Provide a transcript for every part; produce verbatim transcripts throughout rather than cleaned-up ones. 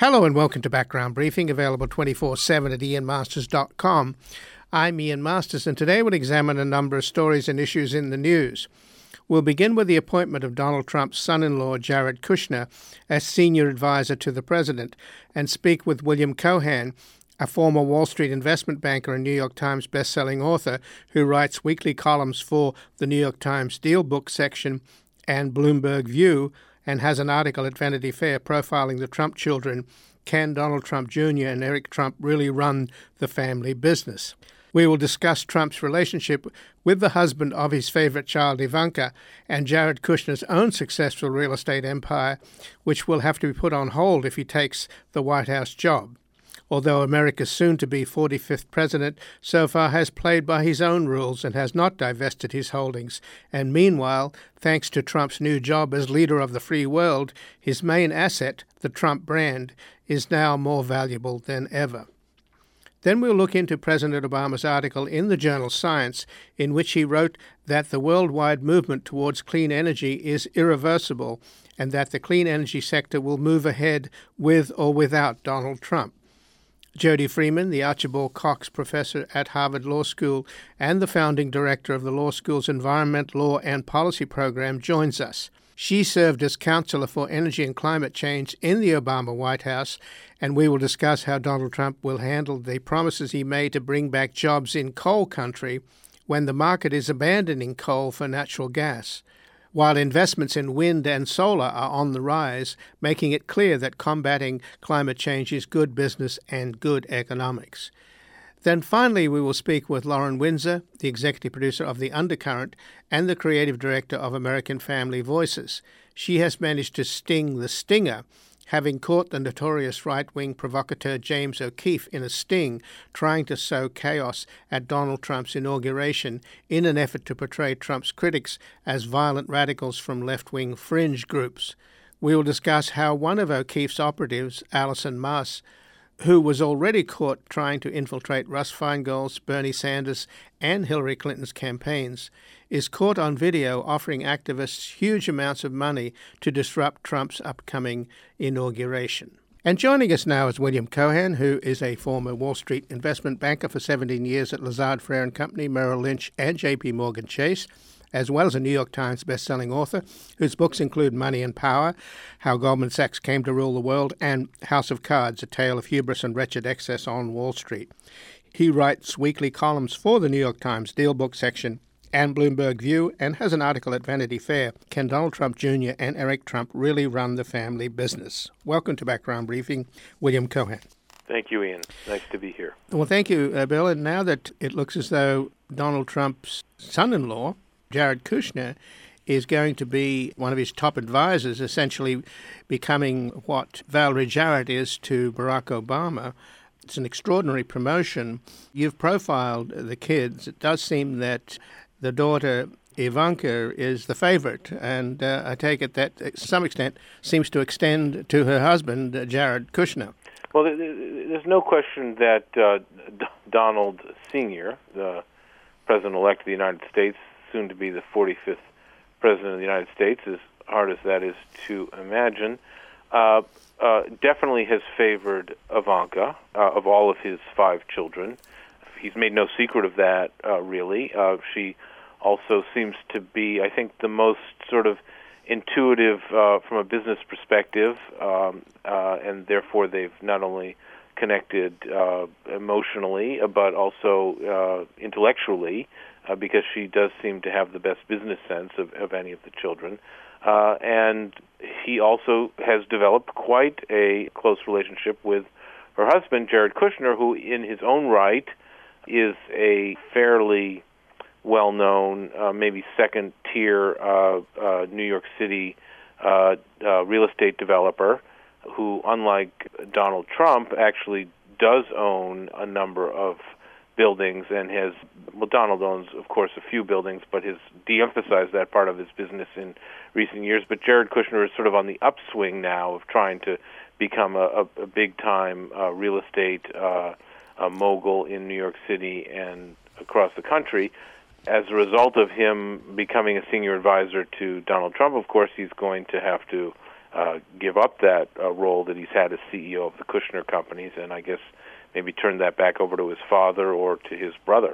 Hello and welcome to Background Briefing, available twenty-four seven at ian masters dot com. I'm Ian Masters, and today we'll examine a number of stories and issues in the news. We'll begin with the appointment of Donald Trump's son-in-law, Jared Kushner, as senior advisor to the president, and speak with William Cohan, a former Wall Street investment banker and New York Times best-selling author who writes weekly columns for the New York Times Deal Book section and Bloomberg View, and has an article at Vanity Fair profiling the Trump children. Can Donald Trump Junior and Eric Trump really run the family business? We will discuss Trump's relationship with the husband of his favorite child, Ivanka, and Jared Kushner's own successful real estate empire, which will have to be put on hold if he takes the White House job. Although America's soon-to-be forty-fifth president so far has played by his own rules and has not divested his holdings, and meanwhile, thanks to Trump's new job as leader of the free world, his main asset, the Trump brand, is now more valuable than ever. Then we'll look into President Obama's article in the journal Science, in which he wrote that the worldwide movement towards clean energy is irreversible and that the clean energy sector will move ahead with or without Donald Trump. Jody Freeman, the Archibald Cox Professor at Harvard Law School and the founding director of the law school's Environment Law and Policy Program, joins us. She served as Counselor for Energy and Climate Change in the Obama White House, and we will discuss how Donald Trump will handle the promises he made to bring back jobs in coal country when the market is abandoning coal for natural gas, while investments in wind and solar are on the rise, making it clear that combating climate change is good business and good economics. Then finally, we will speak with Lauren Windsor, the executive producer of The Undercurrent and the creative director of American Family Voices. She has managed to sting the stinger, having caught the notorious right-wing provocateur James O'Keefe in a sting, trying to sow chaos at Donald Trump's inauguration in an effort to portray Trump's critics as violent radicals from left-wing fringe groups. We will discuss how one of O'Keefe's operatives, Alison Maas, who was already caught trying to infiltrate Russ Feingold's, Bernie Sanders, and Hillary Clinton's campaigns, is caught on video offering activists huge amounts of money to disrupt Trump's upcoming inauguration. And joining us now is William Cohan, who is a former Wall Street investment banker for seventeen years at Lazard Frères and Company, Merrill Lynch, and J P Morgan Chase, as well as a New York Times best-selling author, whose books include Money and Power, How Goldman Sachs Came to Rule the World, and House of Cards, A Tale of Hubris and Wretched Excess on Wall Street. He writes weekly columns for the New York Times Deal Book section and Bloomberg View, and has an article at Vanity Fair, Can Donald Trump Junior and Eric Trump Really Run the Family Business? Welcome to Background Briefing, William Cohan. Thank you, Ian. Nice to be here. Well, thank you, uh, Bill. And now that it looks as though Donald Trump's son-in-law, Jared Kushner, is going to be one of his top advisors, essentially becoming what Valerie Jarrett is to Barack Obama. It's an extraordinary promotion. You've profiled the kids. It does seem that the daughter, Ivanka, is the favorite, and uh, I take it that, to some extent, seems to extend to her husband, uh, Jared Kushner. Well, there's no question that uh, D- Donald Senior, the President-elect of the United States, soon to be the forty-fifth President of the United States, as hard as that is to imagine, uh, uh, definitely has favored Ivanka uh, of all of his five children. He's made no secret of that, uh, really. Uh, she also seems to be, I think, the most sort of intuitive uh, from a business perspective, um, uh, and therefore they've not only connected uh, emotionally, but also uh, intellectually, uh, because she does seem to have the best business sense of, of any of the children. Uh, and he also has developed quite a close relationship with her husband, Jared Kushner, who in his own right is a fairly well-known, uh, maybe second-tier uh, uh, New York City uh, uh, real estate developer who, unlike Donald Trump, actually does own a number of buildings and has, well, Donald owns, of course, a few buildings, but has de-emphasized that part of his business in recent years. But Jared Kushner is sort of on the upswing now of trying to become a, a, a big-time uh, real estate uh, a mogul in New York City and across the country. As a result of him becoming a senior advisor to Donald Trump, of course, he's going to have to uh, give up that uh, role that he's had as C E O of the Kushner companies, and I guess maybe turn that back over to his father or to his brother.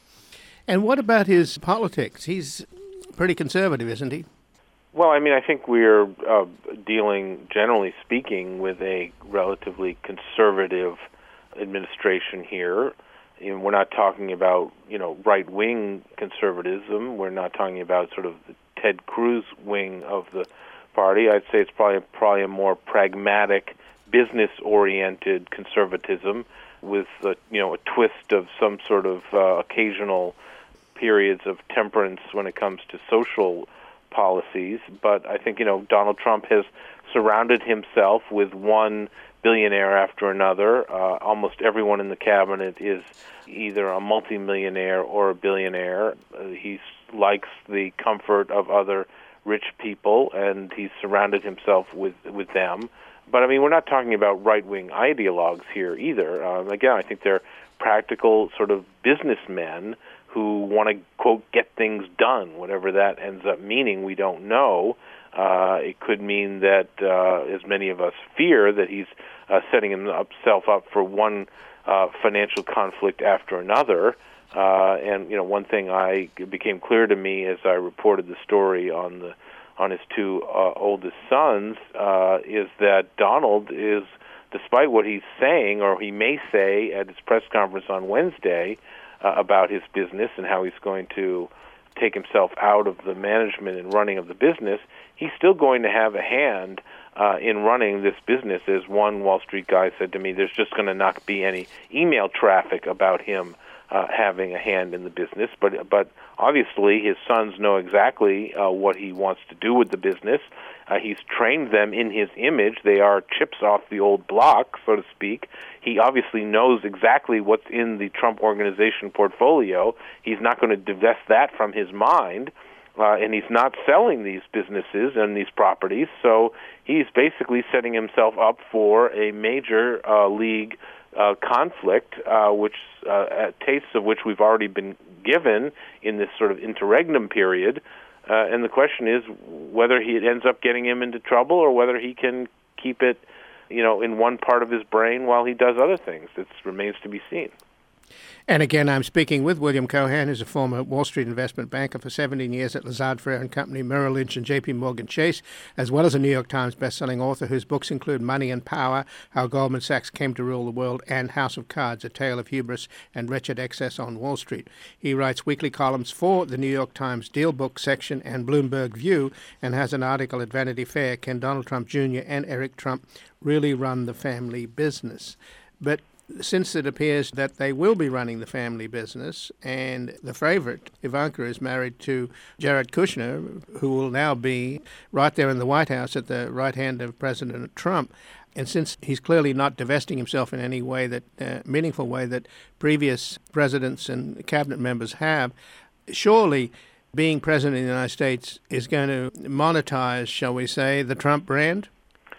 And what about his politics? He's pretty conservative, isn't he? Well, I mean, I think we're uh, dealing, generally speaking, with a relatively conservative administration here. And we're not talking about, you know, right-wing conservatism. We're not talking about sort of the Ted Cruz wing of the party. I'd say it's probably probably a more pragmatic, business-oriented conservatism with, a, you know, a twist of some sort of uh, occasional periods of temperance when it comes to social policies. But I think, you know, Donald Trump has surrounded himself with one billionaire after another. Uh, almost everyone in the cabinet is either a multimillionaire or a billionaire. Uh, he likes the comfort of other rich people, and he's surrounded himself with, with them. But, I mean, we're not talking about right-wing ideologues here either. Um, again, I think they're practical sort of businessmen who want to, quote, get things done, whatever that ends up meaning, we don't know. Uh, it could mean that, uh, as many of us fear, that he's uh, setting himself up for one uh, financial conflict after another. Uh, and, you know, one thing I it became clear to me as I reported the story on the on his two uh, oldest sons uh, is that Donald is, despite what he's saying, or he may say at his press conference on Wednesday uh, about his business and how he's going to take himself out of the management and running of the business, he's still going to have a hand uh, in running this business. As one Wall Street guy said to me, there's just going to not be any email traffic about him uh, having a hand in the business. But but obviously his sons know exactly uh, what he wants to do with the business. Uh, he's trained them in his image. They are chips off the old block, so to speak. He obviously knows exactly what's in the Trump Organization portfolio. He's not going to divest that from his mind, uh, and he's not selling these businesses and these properties. So he's basically setting himself up for a major uh, league uh, conflict, uh, which uh, tastes of which we've already been given in this sort of interregnum period. Uh, and the question is whether he it ends up getting him into trouble or whether he can keep it, you know, in one part of his brain while he does other things. It remains to be seen. And again, I'm speaking with William Cohan, who's a former Wall Street investment banker for seventeen years at Lazard Frères and Company, Merrill Lynch, and J P Morgan Chase, as well as a New York Times bestselling author whose books include Money and Power, How Goldman Sachs Came to Rule the World, and House of Cards, A Tale of Hubris and Wretched Excess on Wall Street. He writes weekly columns for the New York Times Deal Book section and Bloomberg View, and has an article at Vanity Fair, Can Donald Trump Junior and Eric Trump Really Run the Family Business? But since it appears that they will be running the family business, and the favorite, Ivanka, is married to Jared Kushner, who will now be right there in the White House at the right hand of President Trump. And since he's clearly not divesting himself in any way that uh, meaningful way that previous presidents and cabinet members have, surely being president of the United States is going to monetize, shall we say, the Trump brand?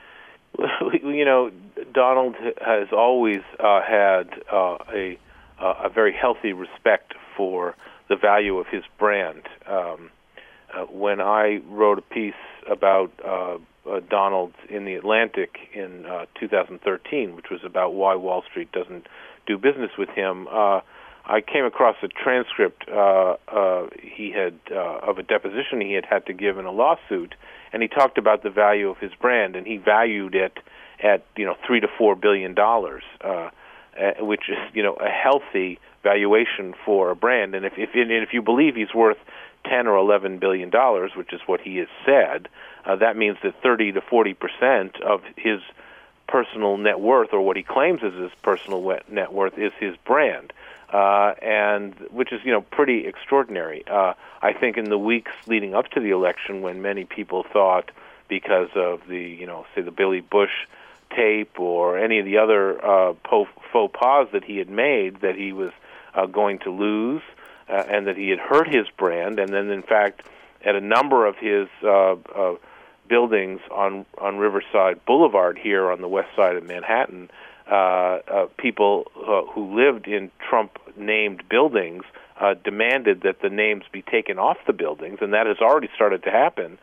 You know, Donald has always uh, had uh, a uh, a very healthy respect for the value of his brand. Um, uh, when I wrote a piece about uh, uh, Donald in The Atlantic in uh, two thousand thirteen, which was about why Wall Street doesn't do business with him, uh, I came across a transcript uh, uh, he had uh, of a deposition he had had to give in a lawsuit, and he talked about the value of his brand, and he valued it at you know three to four billion dollars, uh, uh, which is you know a healthy valuation for a brand. And if if and if you believe he's worth ten or eleven billion dollars, which is what he has said, uh, that means that thirty to forty percent of his personal net worth, or what he claims is his personal net worth, is his brand, uh, and which is you know pretty extraordinary. Uh, I think in the weeks leading up to the election, when many people thought because of the you know say the Billy Bush tape or any of the other uh, faux pas that he had made, that he was uh, going to lose uh, and that he had hurt his brand. And then, in fact, at a number of his uh, uh, buildings on, on Riverside Boulevard here on the west side of Manhattan, uh, uh, people uh, who lived in Trump-named buildings uh, demanded that the names be taken off the buildings, and that has already started to happen.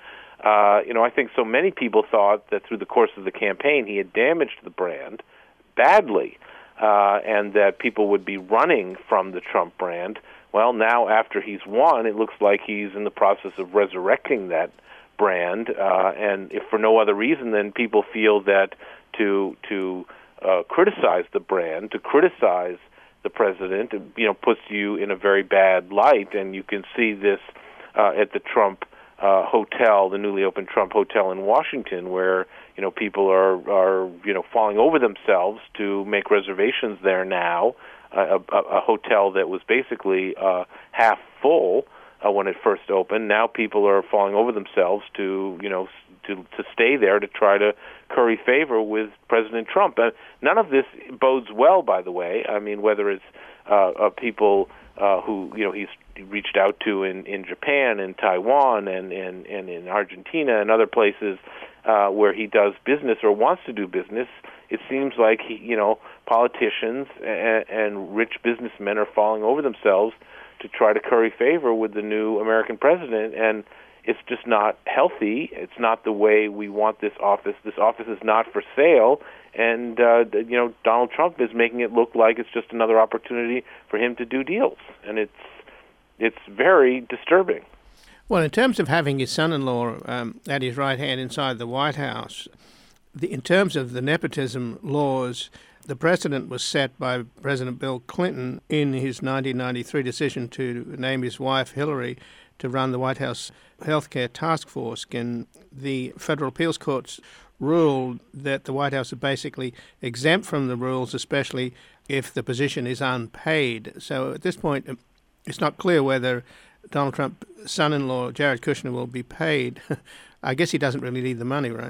Uh, you know, I think so many people thought that through the course of the campaign he had damaged the brand badly, uh, and that people would be running from the Trump brand. Well, now after he's won, it looks like he's in the process of resurrecting that brand, uh, and if for no other reason than people feel that to to uh, criticize the brand, to criticize the president, you know, puts you in a very bad light, and you can see this uh, at the Trump uh, hotel, the newly opened Trump hotel in Washington, where you know people are are you know falling over themselves to make reservations there now. Uh, a, a hotel that was basically uh, half full uh, when it first opened. Now people are falling over themselves to you know to to stay there to try to curry favor with President Trump. Uh, none of this bodes well, by the way. I mean, whether it's uh, uh, people uh, who you know he's reached out to in, in Japan and Taiwan and, and, and in Argentina and other places uh, where he does business or wants to do business, it seems like he, you know politicians and, and rich businessmen are falling over themselves to try to curry favor with the new American president, and it's just not healthy. It's not the way we want this office. This office is not for sale, and uh, you know Donald Trump is making it look like it's just another opportunity for him to do deals, and it's it's very disturbing. Well, in terms of having his son-in-law um, at his right hand inside the White House, the, in terms of the nepotism laws, the precedent was set by President Bill Clinton in his nineteen ninety-three decision to name his wife, Hillary, to run the White House Healthcare Task Force. And the federal appeals courts ruled that the White House is basically exempt from the rules, especially if the position is unpaid. So at this point, it's not clear whether Donald Trump's son-in-law, Jared Kushner, will be paid. I guess he doesn't really need the money, right?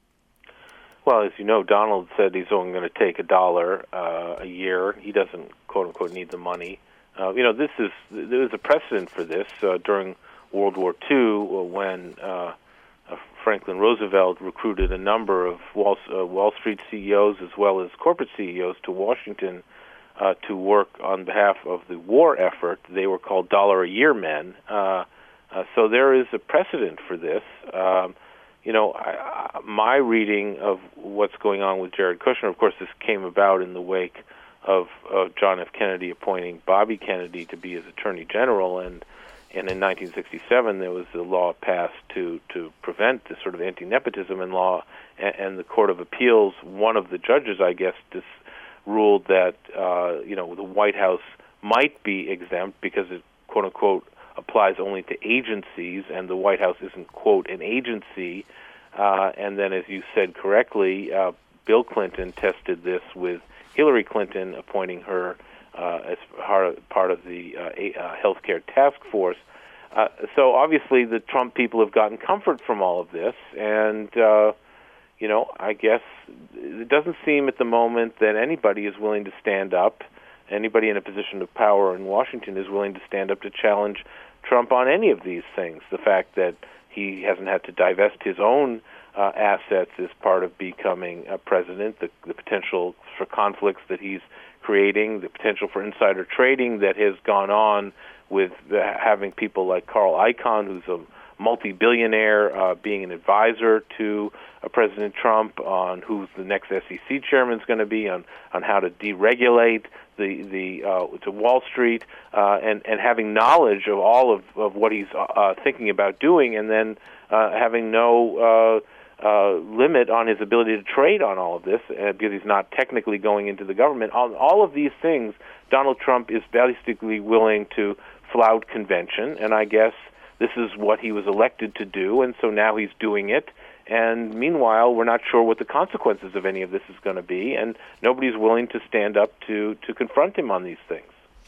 Well, as you know, Donald said he's only going to take a dollar uh, a year. He doesn't, quote-unquote, need the money. Uh, you know, this is there was a precedent for this uh, during World War Two when uh, uh, Franklin Roosevelt recruited a number of Wall, uh, Wall Street C E Os as well as corporate C E Os to Washington uh, to work on behalf of the war effort. They were called dollar-a-year men. Uh, uh, so there is a precedent for this. Um, You know, I, I, my reading of what's going on with Jared Kushner, of course, this came about in the wake of uh, John F. Kennedy appointing Bobby Kennedy to be his Attorney General, and and in nineteen sixty-seven there was a law passed to, to prevent this sort of anti-nepotism in law, and, and the Court of Appeals, one of the judges, I guess, dis, ruled that uh, you know the White House might be exempt because it, quote unquote, applies only to agencies, and the White House isn't, quote, an agency. Uh, and then, as you said correctly, uh, Bill Clinton tested this with Hillary Clinton appointing her uh, as part of the uh, uh, healthcare task force. Uh, so obviously the Trump people have gotten comfort from all of this, and, uh, you know, I guess it doesn't seem at the moment that anybody is willing to stand up. Anybody in a position of power in Washington is willing to stand up to challenge Trump on any of these things. The fact that he hasn't had to divest his own uh, assets is part of becoming a president, the, the potential for conflicts that he's creating, the potential for insider trading that has gone on with uh, having people like Carl Icahn, who's a multi-billionaire, uh, being an advisor to uh, President Trump on who the next S E C chairman is going to be, on, on how to deregulate the the uh, to Wall Street, uh, and and having knowledge of all of, of what he's uh, thinking about doing, and then uh, having no uh, uh, limit on his ability to trade on all of this uh, because he's not technically going into the government. On all of these things, Donald Trump is basically willing to flout convention, and I guess this is what he was elected to do, and so now he's doing it. And meanwhile, we're not sure what the consequences of any of this is going to be, and nobody's willing to stand up to, to confront him on these things.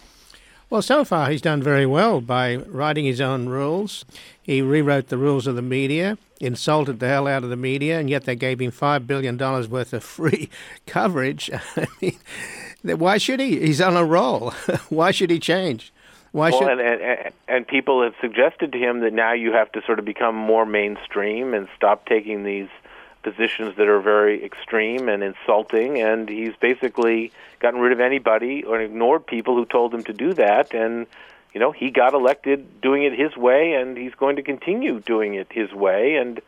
Well, so far he's done very well by writing his own rules. He rewrote the rules of the media, insulted the hell out of the media, and yet they gave him five billion dollars worth of free coverage. I mean, why should he? He's on a roll. Why should he change? Why well, should... and, and, and people have suggested to him that now you have to sort of become more mainstream and stop taking these positions that are very extreme and insulting, and he's basically gotten rid of anybody or ignored people who told him to do that, and you know, he got elected doing it his way, and he's going to continue doing it his way. And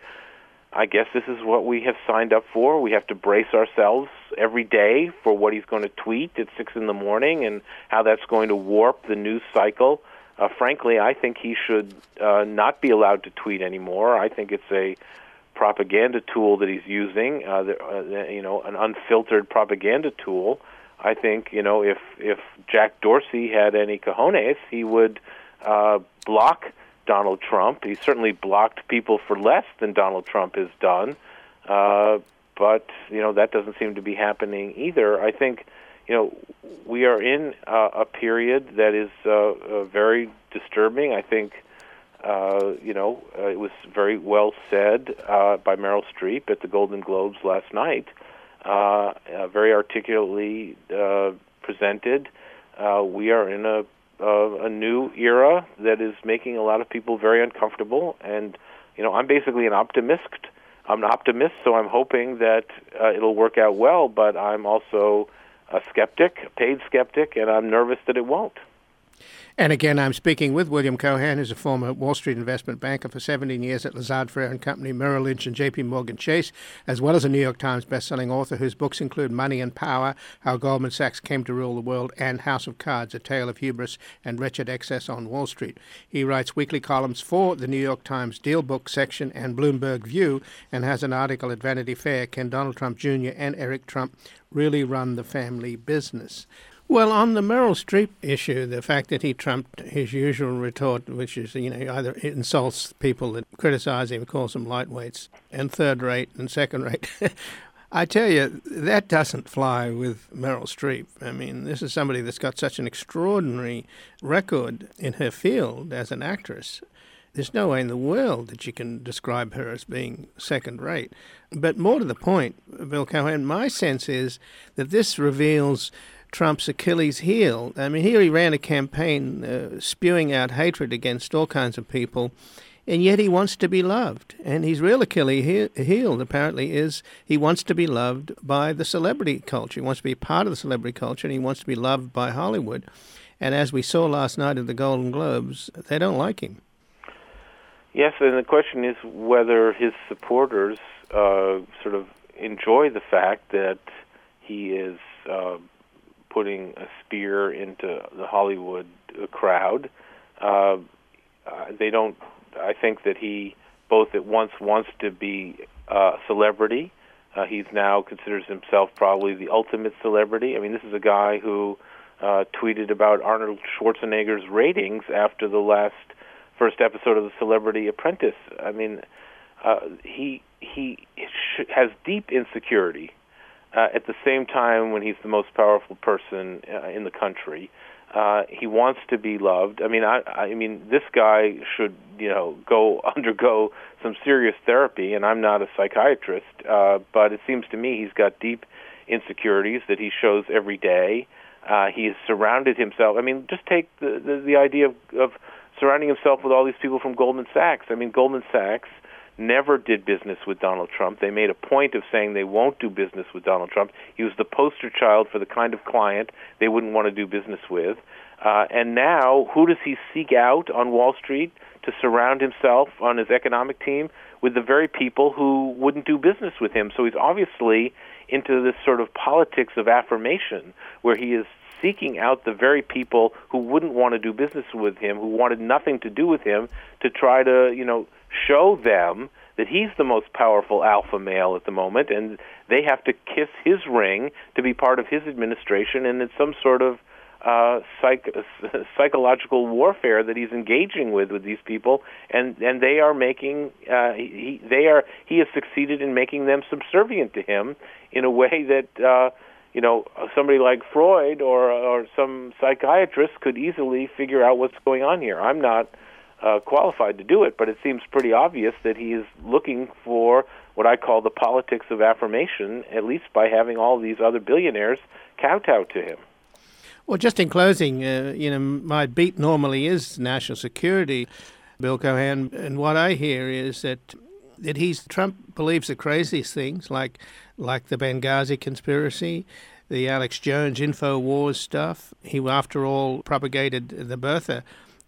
I guess this is what we have signed up for. We have to brace ourselves every day for what he's going to tweet at six in the morning and how that's going to warp the news cycle. Uh, frankly, I think he should uh, not be allowed to tweet anymore. I think it's a propaganda tool that he's using, uh, the, uh, you know, an unfiltered propaganda tool. I think, you know, if if Jack Dorsey had any cojones, he would uh, block Donald Trump. He certainly blocked people for less than Donald Trump has done. Uh, but, you know, that doesn't seem to be happening either. I think, you know, we are in uh, a period that is uh, uh, very disturbing. I think, uh, you know, uh, it was very well said uh, by Meryl Streep at the Golden Globes last night, uh, uh, very articulately uh, presented. Uh, we are in a, uh, a new era that is making a lot of people very uncomfortable. And, you know, I'm basically an optimist. I'm an optimist, so I'm hoping that uh, it'll work out well, but I'm also a skeptic, a paid skeptic, and I'm nervous that it won't. And again, I'm speaking with William Cohan, who's a former Wall Street investment banker for seventeen years at Lazard Frères and Company, Merrill Lynch, and J P Morgan Chase, as well as a New York Times bestselling author whose books include Money and Power, How Goldman Sachs Came to Rule the World, and House of Cards, A Tale of Hubris and Wretched Excess on Wall Street. He writes weekly columns for the New York Times Deal Book section and Bloomberg View, and has an article at Vanity Fair, Can Donald Trump Junior and Eric Trump Really Run the Family Business? Well, on the Meryl Streep issue, the fact that he trumped his usual retort, which is, you know, either insults people that criticize him, calls them lightweights, and third rate and second rate, I tell you, that doesn't fly with Meryl Streep. I mean, this is somebody that's got such an extraordinary record in her field as an actress. There's no way in the world that you can describe her as being second rate. But more to the point, Bill Cohan, my sense is that this reveals Trump's Achilles heel. I mean, here he ran a campaign uh, spewing out hatred against all kinds of people, and yet he wants to be loved. And his real Achilles heel, apparently, is he wants to be loved by the celebrity culture. He wants to be part of the celebrity culture, and he wants to be loved by Hollywood. And as we saw last night at the Golden Globes, they don't like him. Yes, and the question is whether his supporters uh, sort of enjoy the fact that he is uh, putting a spear into the Hollywood crowd. Uh, uh, they don't. I think that he both at once wants to be a celebrity. Uh, he's now considers himself probably the ultimate celebrity. I mean, this is a guy who uh, tweeted about Arnold Schwarzenegger's ratings after the last first episode of The Celebrity Apprentice. I mean, uh, he he sh- has deep insecurity. Uh, at the same time, when he's the most powerful person uh, in the country, uh, he wants to be loved. I mean, I, I mean, this guy should, you know, go undergo some serious therapy. And I'm not a psychiatrist, uh, but it seems to me he's got deep insecurities that he shows every day. Uh, he has surrounded himself. I mean, just take the the, the idea of, of surrounding himself with all these people from Goldman Sachs. I mean, Goldman Sachs never did business with Donald Trump. They made a point of saying they won't do business with Donald Trump. He was the poster child for the kind of client they wouldn't want to do business with. Uh, and now, who does he seek out on Wall Street to surround himself on his economic team with the very people who wouldn't do business with him? So he's obviously into this sort of politics of affirmation, where he is seeking out the very people who wouldn't want to do business with him, who wanted nothing to do with him, to try to, you know, show them that he's the most powerful alpha male at the moment, and they have to kiss his ring to be part of his administration, and it's some sort of uh, psych- psychological warfare that he's engaging with with these people, and and they are making uh, he they are he has succeeded in making them subservient to him in a way that uh, you know somebody like Freud or or some psychiatrist could easily figure out what's going on here. I'm not Uh, qualified to do it, but it seems pretty obvious that he is looking for what I call the politics of affirmation, at least by having all these other billionaires kowtow to him. Well, just in closing, uh, you know, my beat normally is national security, Bill Cohan, and what I hear is that that he's Trump believes the craziest things, like like the Benghazi conspiracy, the Alex Jones InfoWars stuff. He, after all, propagated the birther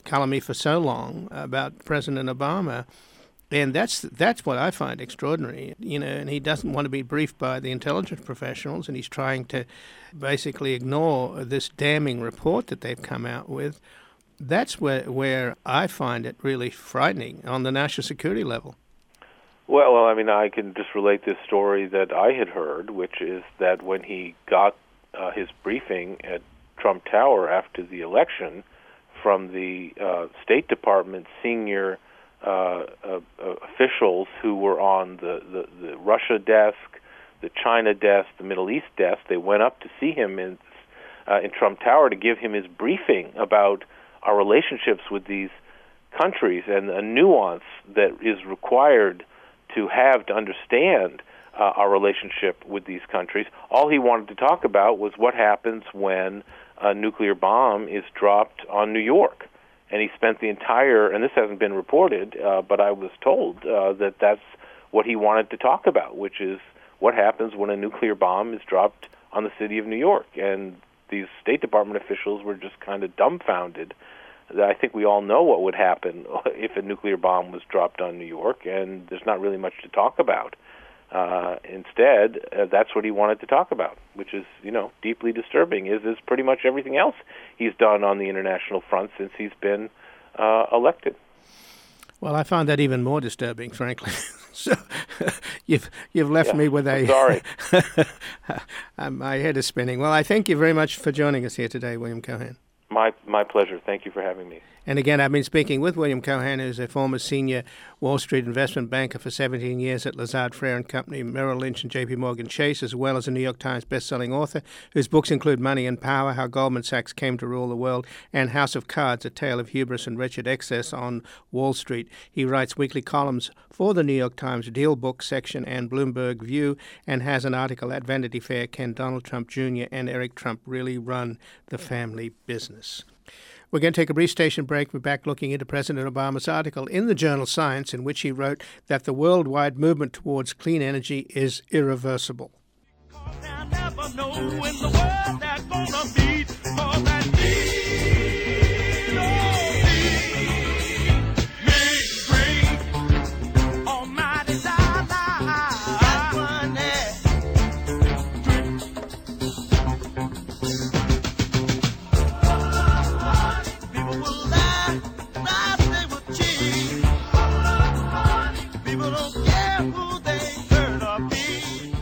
calumny for so long about President Obama. And that's that's what I find extraordinary, you know, and he doesn't want to be briefed by the intelligence professionals, and he's trying to basically ignore this damning report that they've come out with. That's where where I find it really frightening on the national security level. Well, well, I mean, I can just relate this story that I had heard, which is that when he got uh, his briefing at Trump Tower after the election from the uh, State Department senior Uh, uh, uh, officials who were on the, the, the Russia desk, the China desk, the Middle East desk, they went up to see him in uh, in Trump Tower to give him his briefing about our relationships with these countries and a nuance that is required to have to understand uh, our relationship with these countries. All he wanted to talk about was what happens when a nuclear bomb is dropped on New York. And he spent the entire, and this hasn't been reported, uh, but I was told uh, that that's what he wanted to talk about, which is what happens when a nuclear bomb is dropped on the city of New York. And these State Department officials were just kind of dumbfounded. I think we all know what would happen if a nuclear bomb was dropped on New York, and there's not really much to talk about. Uh, instead, uh, that's what he wanted to talk about, which is, you know, deeply disturbing, is is pretty much everything else he's done on the international front since he's been uh, elected. Well, I find that even more disturbing, frankly. So you've you've left yeah, me with a... I'm sorry. My head is spinning. Well, I thank you very much for joining us here today, William Cohan. My my pleasure. Thank you for having me. And again, I've been speaking with William Cohan, who's a former senior Wall Street investment banker for seventeen years at Lazard Frères and Company, Merrill Lynch, and J P Morgan Chase, as well as a New York Times best-selling author, whose books include Money and Power, How Goldman Sachs Came to Rule the World, and House of Cards, A Tale of Hubris and Wretched Excess on Wall Street. He writes weekly columns for the New York Times Deal Book section and Bloomberg View, and has an article at Vanity Fair, Can Donald Trump Junior and Eric Trump Really Run the Family Business? We're going to take a brief station break. We're back looking into President Obama's article in the journal Science, in which he wrote that the worldwide movement towards clean energy is irreversible. They'll never know in the world that's gonna be, 'cause that need, oh, need, make great, almighty la, la, that's one that people will lie, lie, they will cheat. People don't care who they hurt or be.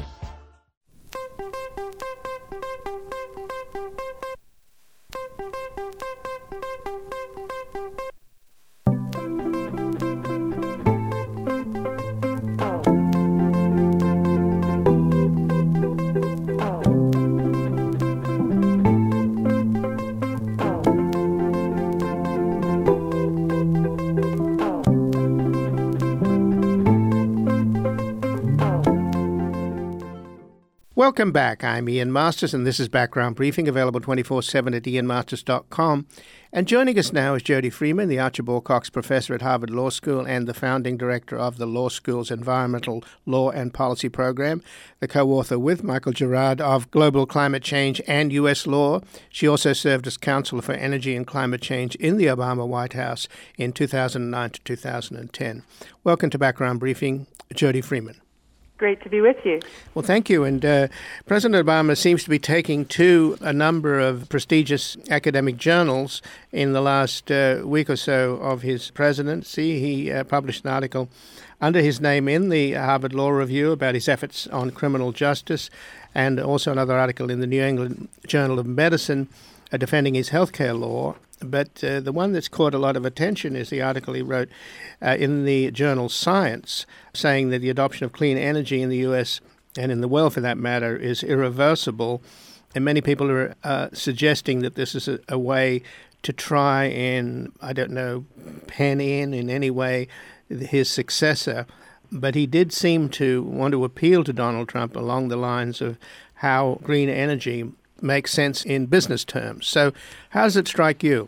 Welcome back. I'm Ian Masters, and this is Background Briefing, available twenty-four seven at ian masters dot com. And joining us now is Jody Freeman, the Archibald Cox Professor at Harvard Law School and the founding director of the law school's Environmental Law and Policy Program, the co-author with Michael Gerard of Global Climate Change and U S Law. She also served as Counselor for Energy and Climate Change in the Obama White House in two thousand nine to two thousand ten. Welcome to Background Briefing, Jody Freeman. Great to be with you. Well, thank you. And uh, President Obama seems to be taking to a number of prestigious academic journals in the last uh, week or so of his presidency. He uh, published an article under his name in the Harvard Law Review about his efforts on criminal justice, and also another article in the New England Journal of Medicine uh, defending his healthcare law. But uh, the one that's caught a lot of attention is the article he wrote uh, in the journal Science, saying that the adoption of clean energy in the U S and in the world, for that matter, is irreversible. And many people are uh, suggesting that this is a, a way to try and, I don't know, pen in in any way his successor. But he did seem to want to appeal to Donald Trump along the lines of how green energy makes sense in business terms. So how does it strike you?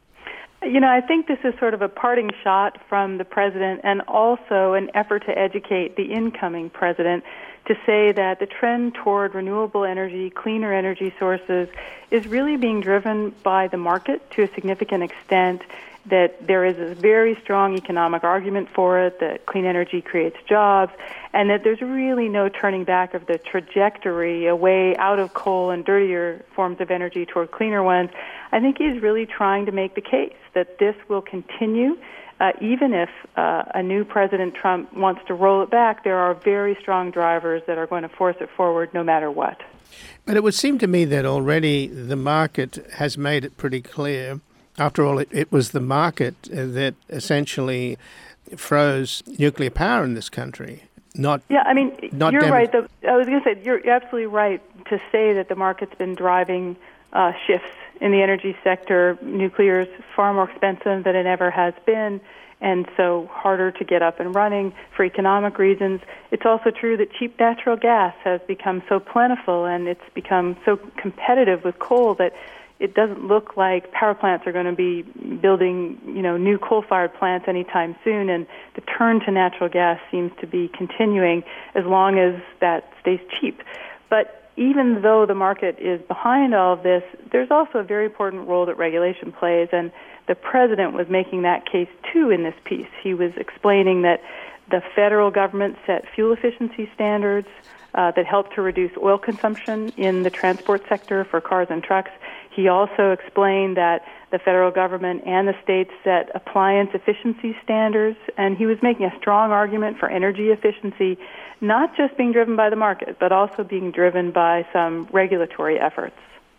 You know, I think this is sort of a parting shot from the president, and also an effort to educate the incoming president to say that the trend toward renewable energy, cleaner energy sources is really being driven by the market to a significant extent, that there is a very strong economic argument for it, that clean energy creates jobs, and that there's really no turning back of the trajectory away out of coal and dirtier forms of energy toward cleaner ones. I think he's really trying to make the case that this will continue. Uh, even if uh, a new President Trump wants to roll it back, there are very strong drivers that are going to force it forward no matter what. But it would seem to me that already the market has made it pretty clear. After all, it, it was the market that essentially froze nuclear power in this country. Not yeah, I mean, not you're dem- right. The, I was going to say, you're absolutely right to say that the market's been driving uh, shifts in the energy sector. Nuclear is far more expensive than it ever has been, and so harder to get up and running for economic reasons. It's also true that cheap natural gas has become so plentiful, and it's become so competitive with coal that it doesn't look like power plants are going to be building, you know, new coal-fired plants anytime soon, and the turn to natural gas seems to be continuing as long as that stays cheap. But even though the market is behind all of this, there's also a very important role that regulation plays, and the president was making that case too in this piece. He was explaining that the federal government set fuel efficiency standards uh, that help to reduce oil consumption in the transport sector for cars and trucks. He also explained that the federal government and the states set appliance efficiency standards, and he was making a strong argument for energy efficiency, not just being driven by the market, but also being driven by some regulatory efforts.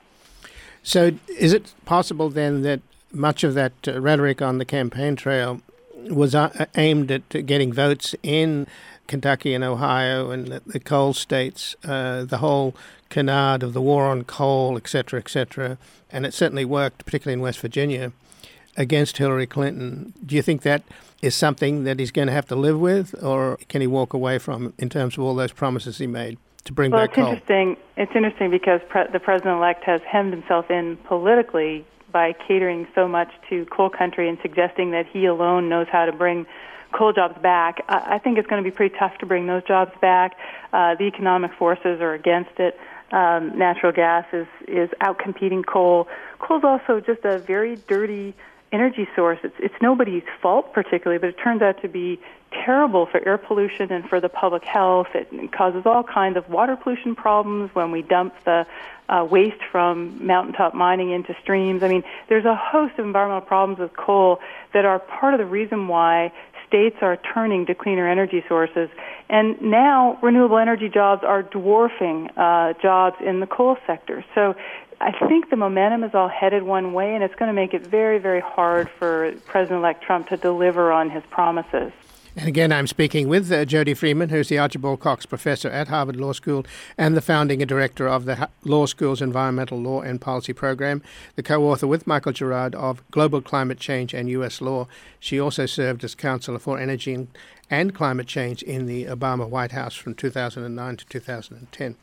So is it possible then that much of that uh, rhetoric on the campaign trail was uh, aimed at getting votes in Kentucky and Ohio and the, the coal states, uh, the whole canard of the war on coal, et cetera, et cetera, and it certainly worked, particularly in West Virginia, against Hillary Clinton. Do you think that is something that he's going to have to live with, or can he walk away from in terms of all those promises he made to bring well, back it's coal? Interesting. It's interesting because pre- the president-elect has hemmed himself in politically by catering so much to coal country and suggesting that he alone knows how to bring coal jobs back. I, I think it's going to be pretty tough to bring those jobs back. Uh, the economic forces are against it. Um, natural gas is, is outcompeting coal. Coal's also just a very dirty energy source. It's, it's nobody's fault particularly, but it turns out to be terrible for air pollution and for the public health. It causes all kinds of water pollution problems when we dump the uh, waste from mountaintop mining into streams. I mean, there's a host of environmental problems with coal that are part of the reason why states are turning to cleaner energy sources. And now renewable energy jobs are dwarfing uh, jobs in the coal sector. So I think the momentum is all headed one way, and it's going to make it very, very hard for President-elect Trump to deliver on his promises. And again, I'm speaking with uh, Jody Freeman, who's the Archibald Cox Professor at Harvard Law School and the founding director of the Law School's Environmental Law and Policy Program, the co-author with Michael Gerard of Global Climate Change and U S Law. She also served as Counselor for Energy and Climate Change in the Obama White House from two thousand nine to two thousand ten.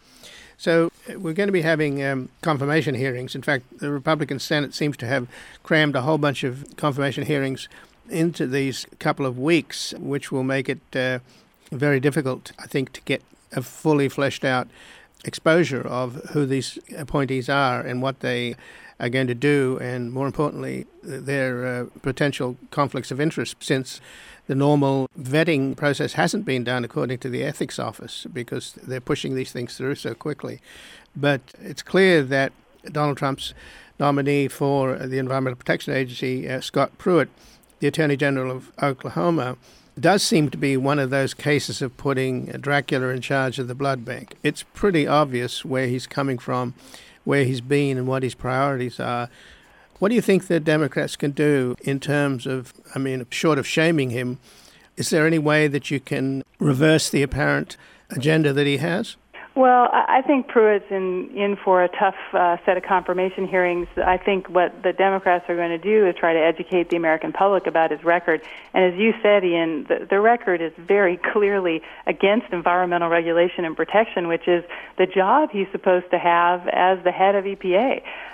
So we're going to be having um, confirmation hearings. In fact, the Republican Senate seems to have crammed a whole bunch of confirmation hearings into these couple of weeks, which will make it uh, very difficult, I think, to get a fully fleshed out exposure of who these appointees are and what they are going to do, and more importantly, their uh, potential conflicts of interest, since the normal vetting process hasn't been done according to the ethics office because they're pushing these things through so quickly. But it's clear that Donald Trump's nominee for the Environmental Protection Agency, uh, Scott Pruitt, the Attorney General of Oklahoma, does seem to be one of those cases of putting Dracula in charge of the blood bank. It's pretty obvious where he's coming from, where he's been, and what his priorities are. What do you think the Democrats can do in terms of, I mean, short of shaming him, is there any way that you can reverse the apparent agenda that he has? Well, I think Pruitt's in, in for a tough uh, set of confirmation hearings. I think what the Democrats are going to do is try to educate the American public about his record. And as you said, Ian, the, the record is very clearly against environmental regulation and protection, which is the job he's supposed to have as the head of E P A.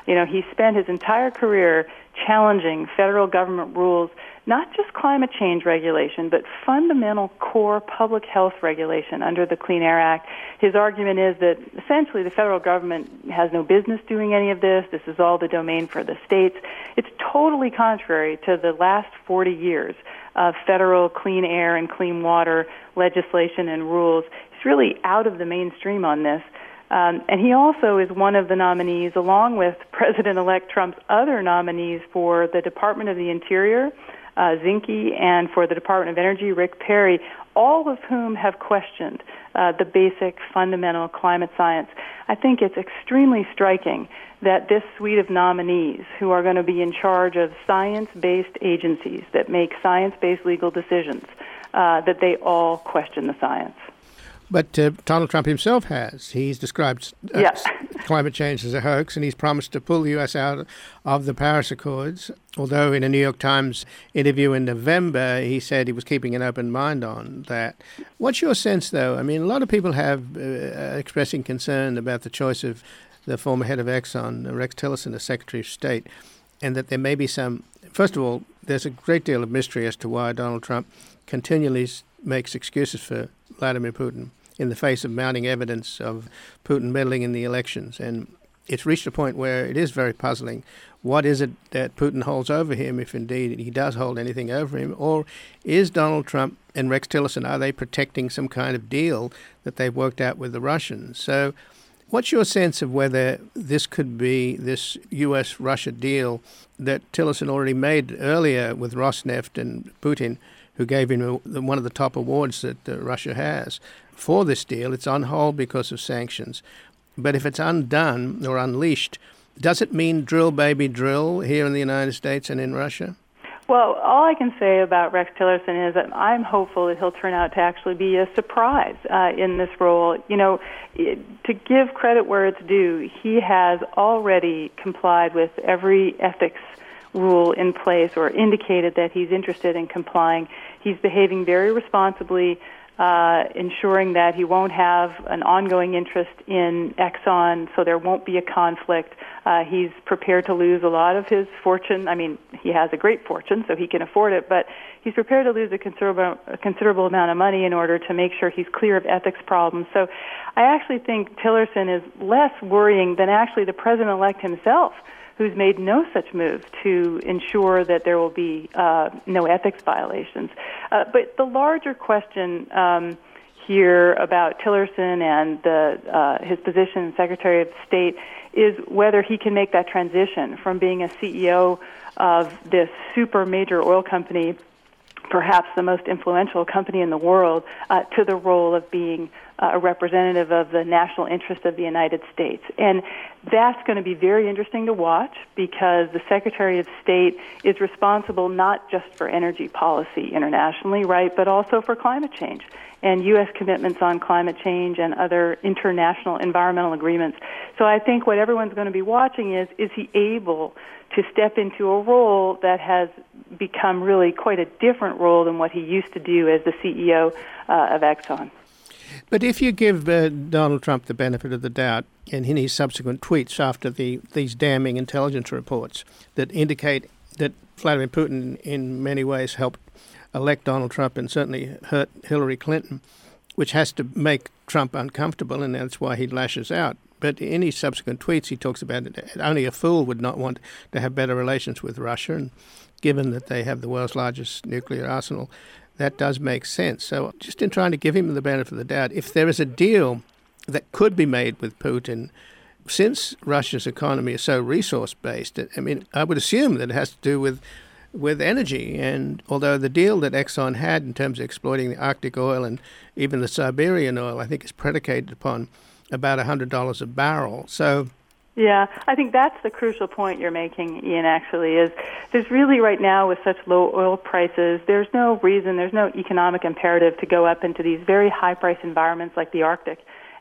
You know, he spent his entire career challenging federal government rules, not just climate change regulation, but fundamental core public health regulation under the Clean Air Act. His argument is that essentially the federal government has no business doing any of this. This is all the domain for the states. It's totally contrary to the last forty years of federal clean air and clean water legislation and rules. He's really out of the mainstream on this. Um, and he also is one of the nominees, along with President-elect Trump's other nominees for the Department of the Interior, uh, Zinke, and for the Department of Energy, Rick Perry, all of whom have questioned uh, the basic fundamental climate science. I think it's extremely striking that this suite of nominees who are going to be in charge of science-based agencies that make science-based legal decisions, uh, that they all question the science. But uh, Donald Trump himself has. He's described uh, yes. climate change as a hoax, and he's promised to pull the U S out of the Paris Accords, although in a New York Times interview in November, he said he was keeping an open mind on that. What's your sense, though? I mean, a lot of people have uh, expressing concern about the choice of the former head of Exxon, Rex Tillerson, as Secretary of State, and that there may be some... First of all, there's a great deal of mystery as to why Donald Trump continually makes excuses for Vladimir Putin in the face of mounting evidence of Putin meddling in the elections. And it's reached a point where it is very puzzling. What is it that Putin holds over him, if indeed he does hold anything over him? Or is Donald Trump and Rex Tillerson, are they protecting some kind of deal that they've worked out with the Russians? So what's your sense of whether this could be this U S Russia deal that Tillerson already made earlier with Rosneft and Putin, who gave him a, one of the top awards that uh, Russia has for this deal? It's on hold because of sanctions. But if it's undone or unleashed, does it mean drill, baby, drill here in the United States and in Russia? Well, all I can say about Rex Tillerson is that I'm hopeful that he'll turn out to actually be a surprise uh, in this role. You know, it, to give credit where it's due, he has already complied with every ethics rule in place or indicated that he's interested in complying. He's behaving very responsibly, uh, ensuring that he won't have an ongoing interest in Exxon, so there won't be a conflict. Uh, he's prepared to lose a lot of his fortune. I mean, he has a great fortune, so he can afford it, but he's prepared to lose a considerable, a considerable amount of money in order to make sure he's clear of ethics problems. So I actually think Tillerson is less worrying than actually the president-elect himself, who's made no such move to ensure that there will be uh, no ethics violations. Uh, but the larger question um, here about Tillerson and the, uh, his position as Secretary of State is whether he can make that transition from being a C E O of this super major oil company, perhaps the most influential company in the world, uh, to the role of being uh, a representative of the national interest of the United States. And that's going to be very interesting to watch because the Secretary of State is responsible not just for energy policy internationally, right, but also for climate change and U S commitments on climate change and other international environmental agreements. So I think what everyone's going to be watching is, is he able to step into a role that has become really quite a different role than what he used to do as the C E O uh, of Exxon. But if you give uh, Donald Trump the benefit of the doubt in his subsequent tweets after the these damning intelligence reports that indicate that Vladimir Putin in many ways helped elect Donald Trump and certainly hurt Hillary Clinton, which has to make Trump uncomfortable, and that's why he lashes out. But in his subsequent tweets, he talks about it. Only a fool would not want to have better relations with Russia, and given that they have the world's largest nuclear arsenal, that does make sense. So just in trying to give him the benefit of the doubt, if there is a deal that could be made with Putin, since Russia's economy is so resource-based, I mean, I would assume that it has to do with with energy. And although the deal that Exxon had in terms of exploiting the Arctic oil and even the Siberian oil, I think is predicated upon about one hundred dollars a barrel. So yeah, I think that's the crucial point you're making, Ian, actually, is there's really right now with such low oil prices, there's no reason, there's no economic imperative to go up into these very high-price environments like the Arctic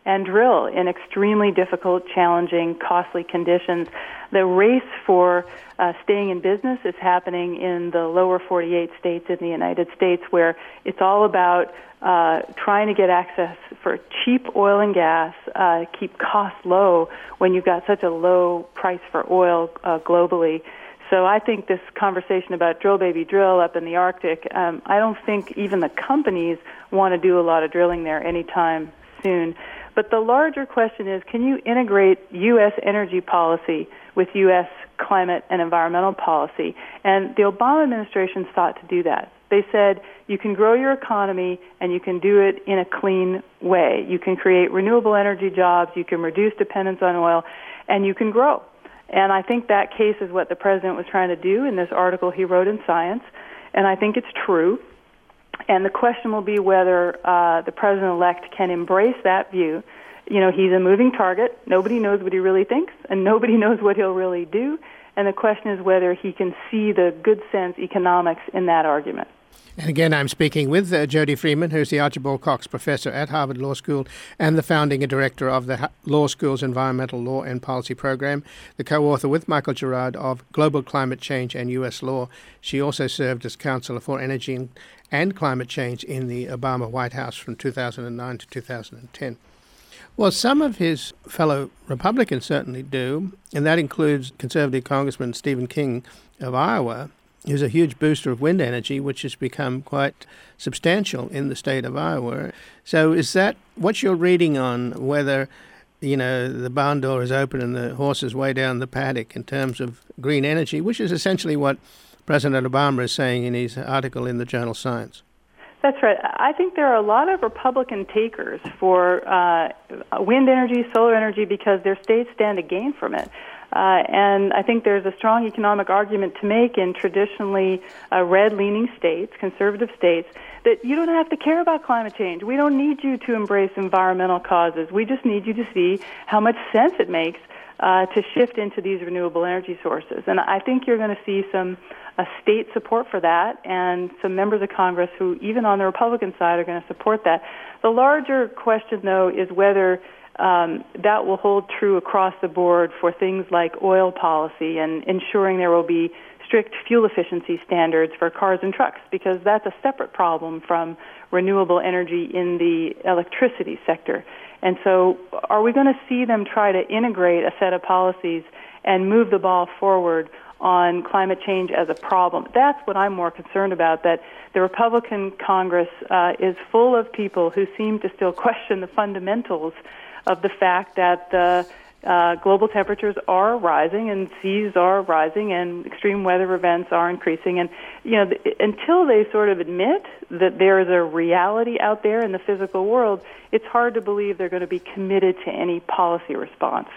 and drill in extremely difficult, challenging, costly conditions. The race for uh, staying in business is happening in the lower forty-eight states in the United States, where it's all about uh, trying to get access for cheap oil and gas, uh, keep costs low when you've got such a low price for oil uh, globally. So I think this conversation about drill, baby, drill up in the Arctic, um, I don't think even the companies want to do a lot of drilling there anytime soon. But the larger question is, can you integrate U S energy policy with U S climate and environmental policy? And the Obama administration sought to do that. They said you can grow your economy and you can do it in a clean way. You can create renewable energy jobs, you can reduce dependence on oil, and you can grow. And I think that case is what the president was trying to do in this article he wrote in Science, and I think it's true. And the question will be whether uh, the president-elect can embrace that view. You know, he's a moving target. Nobody knows what he really thinks, and nobody knows what he'll really do. And the question is whether he can see the good sense economics in that argument. And again, I'm speaking with uh, Jody Freeman, who's the Archibald Cox Professor at Harvard Law School and the founding director of the Law School's Environmental Law and Policy Program, the co-author with Michael Gerard of Global Climate Change and U S Law. She also served as Counselor for Energy and Climate Change in the Obama White House from two thousand nine to two thousand ten. Well, some of his fellow Republicans certainly do, and that includes conservative Congressman Stephen King of Iowa, who's a huge booster of wind energy, which has become quite substantial in the state of Iowa. So is that what's your reading on whether, you know, the barn door is open and the horse is way down the paddock in terms of green energy, which is essentially what President Obama is saying in his article in the journal Science? That's right. I think there are a lot of Republican takers for uh, wind energy, solar energy, because their states stand to gain from it. Uh, and I think there's a strong economic argument to make in traditionally uh, red-leaning states, conservative states, that you don't have to care about climate change. We don't need you to embrace environmental causes. We just need you to see how much sense it makes uh, to shift into these renewable energy sources. And I think you're going to see some uh, state support for that, and some members of Congress who, even on the Republican side, are going to support that. The larger question, though, is whether Um, that will hold true across the board for things like oil policy and ensuring there will be strict fuel efficiency standards for cars and trucks, because that's a separate problem from renewable energy in the electricity sector. And so are we going to see them try to integrate a set of policies and move the ball forward on climate change as a problem? That's what I'm more concerned about, that the Republican Congress uh, is full of people who seem to still question the fundamentals of the fact that the uh, global temperatures are rising and seas are rising and extreme weather events are increasing. And, you know, th- until they sort of admit that there is a reality out there in the physical world, it's hard to believe they're going to be committed to any policy response.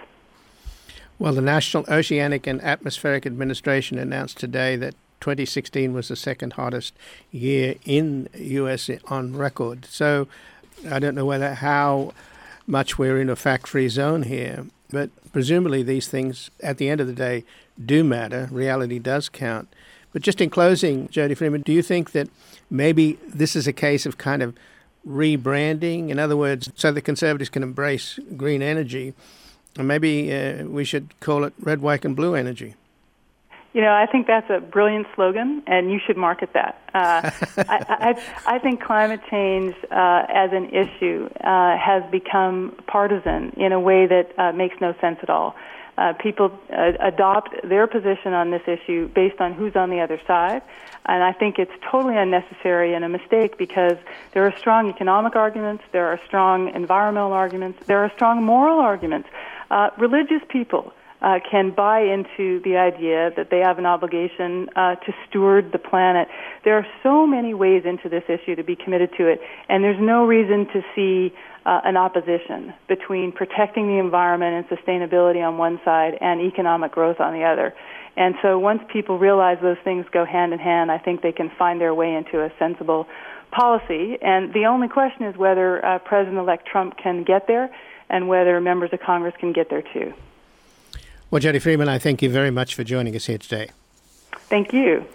Well, the National Oceanic and Atmospheric Administration announced today that twenty sixteen was the second hottest year in U S on record. So I don't know whether how much we're in a fact-free zone here, but presumably these things, at the end of the day, do matter. Reality does count. But just in closing, Jody Freeman, do you think that maybe this is a case of kind of rebranding? In other words, so the Conservatives can embrace green energy, and maybe uh, we should call it red, white, and blue energy? You know, I think that's a brilliant slogan, and you should market that. Uh, I, I, I think climate change uh, as an issue uh, has become partisan in a way that uh, makes no sense at all. Uh, people uh, adopt their position on this issue based on who's on the other side, and I think it's totally unnecessary and a mistake, because there are strong economic arguments, there are strong environmental arguments, there are strong moral arguments. Uh, religious people Uh, can buy into the idea that they have an obligation uh, to steward the planet. There are so many ways into this issue to be committed to it, and there's no reason to see uh, an opposition between protecting the environment and sustainability on one side and economic growth on the other. And so once people realize those things go hand in hand, I think they can find their way into a sensible policy. And the only question is whether uh, President-elect Trump can get there, and whether members of Congress can get there too. Well, Jody Freeman, I thank you very much for joining us here today. Thank you.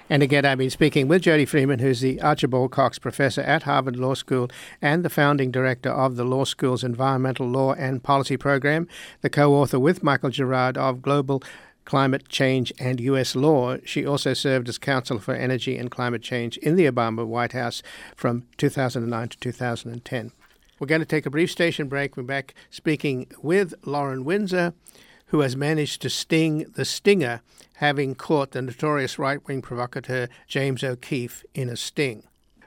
And again, I've been speaking with Jody Freeman, who's the Archibald Cox Professor at Harvard Law School and the founding director of the law school's Environmental Law and Policy Program, the co-author with Michael Gerard of Global Climate Change and U S Law. She also served as Counsel for Energy and Climate Change in the Obama White House from two thousand nine to two thousand ten. We're going to take a brief station break. We're back speaking with Lauren Windsor, who has managed to sting the stinger, having caught the notorious right-wing provocateur James O'Keefe in a sting.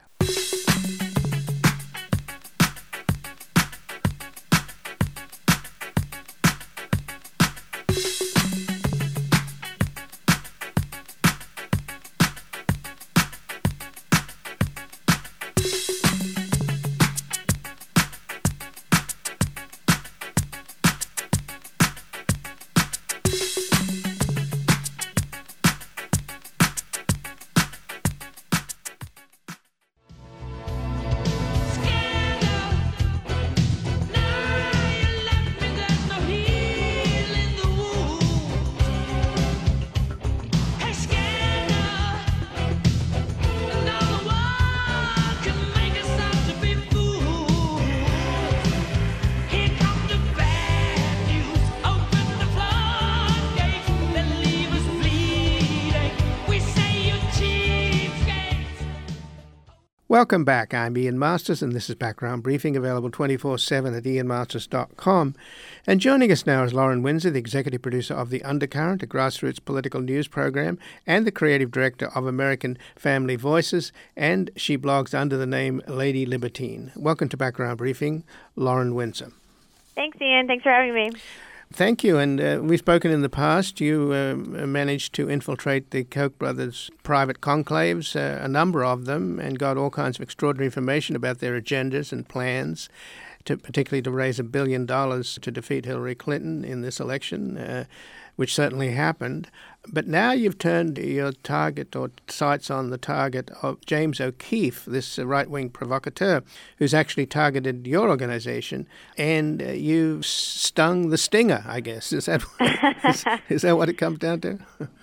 Welcome back. I'm Ian Masters, and this is Background Briefing, available twenty-four seven at ian masters dot com. And joining us now is Lauren Windsor, the executive producer of The Undercurrent, a grassroots political news program, and the creative director of American Family Voices, and she blogs under the name Lady Libertine. Welcome to Background Briefing, Lauren Windsor. Thanks, Ian. Thanks for having me. Thank you. And uh, we've spoken in the past. You uh, managed to infiltrate the Koch brothers' private conclaves, uh, a number of them, and got all kinds of extraordinary information about their agendas and plans, to, particularly to raise a billion dollars to defeat Hillary Clinton in this election, uh, which certainly happened. But now you've turned your target or sights on the target of James O'Keefe, this uh, right-wing provocateur, who's actually targeted your organization, and uh, you stung the stinger, I guess. Is that is, is that what it comes down to?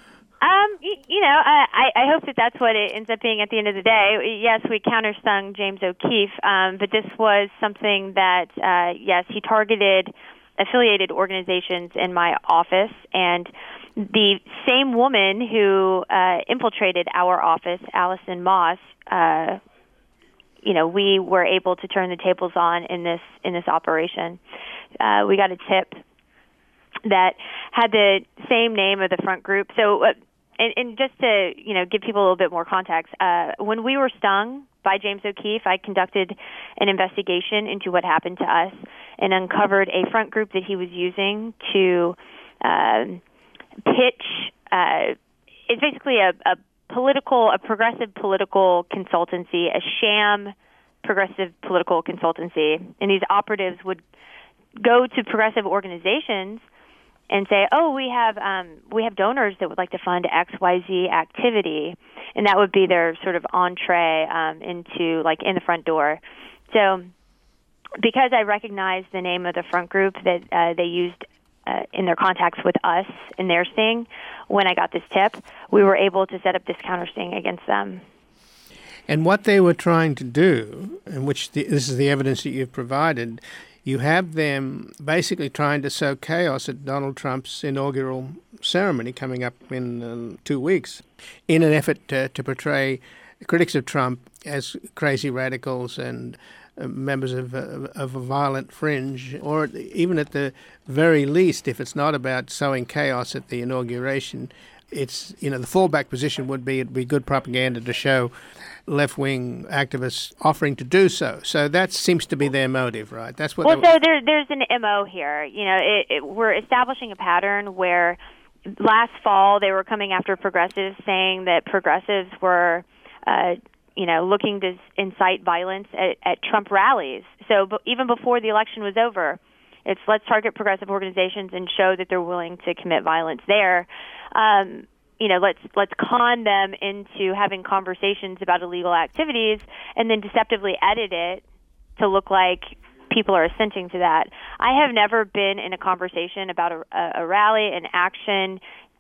Um, you, you know, I, I hope that that's what it ends up being at the end of the day. Yes, we counterstung James O'Keefe, um, but this was something that, uh, yes, he targeted affiliated organizations in my office, and the same woman who uh, infiltrated our office, Allison Moss, uh, you know, we were able to turn the tables on in this in this operation. Uh, we got a tip that had the same name of the front group. So, uh, and, and just to you know give people a little bit more context, uh, when we were stung by James O'Keefe, I conducted an investigation into what happened to us and uncovered a front group that he was using to uh, pitch. Uh, it's basically a, a political, a progressive political consultancy, a sham progressive political consultancy. And these operatives would go to progressive organizations and say, "Oh, we have um, we have donors that would like to fund X Y Z activity," and that would be their sort of entree um, into like in the front door. So, because I recognized the name of the front group that uh, they used uh, in their contacts with us in their sting, when I got this tip, we were able to set up this counter sting against them. And what they were trying to do, and which the, this is the evidence that you've provided. You have them basically trying to sow chaos at Donald Trump's inaugural ceremony coming up in uh, two weeks in an effort to, to portray critics of Trump as crazy radicals and uh, members of, uh, of a violent fringe, or even at the very least, if it's not about sowing chaos at the inauguration, it's, you know, the fallback position would be it'd be good propaganda to show left-wing activists offering to do so. So that seems to be their motive, right? That's what. Well, so there, there's an M O here. You know, it, it, we're establishing a pattern where last fall they were coming after progressives, saying that progressives were, uh, you know, looking to incite violence at, at Trump rallies. So b- even before the election was over, it's let's target progressive organizations and show that they're willing to commit violence there. Um, you know, let's let's con them into having conversations about illegal activities and then deceptively edit it to look like people are assenting to that. I have never been in a conversation about a, a rally, an action,